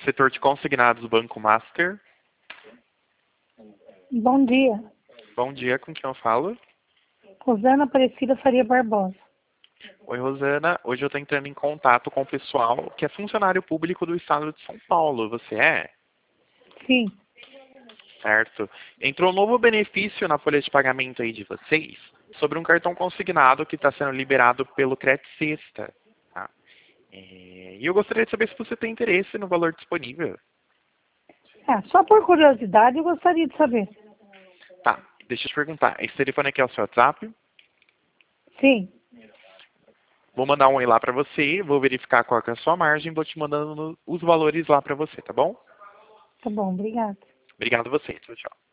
Setor de consignados, Banco Master. Bom dia. Bom dia, com quem eu falo? Rosana Aparecida Faria Barbosa. Oi, Rosana. Hoje eu estou entrando em contato com o pessoal que é funcionário público do estado de São Paulo. Você é? Sim. Certo. Entrou um novo benefício na folha de pagamento aí de vocês sobre um cartão consignado que está sendo liberado pelo Credit Sexta. Tá? E eu gostaria de saber se você tem interesse no valor disponível. Só por curiosidade eu gostaria de saber. Tá, deixa eu te perguntar. Esse telefone aqui é o seu WhatsApp? Sim. Vou mandar um e lá para você, vou verificar qual que é a sua margem, vou te mandando os valores lá para você, tá bom? Tá bom, obrigada. Obrigado a você. Tchau, tchau.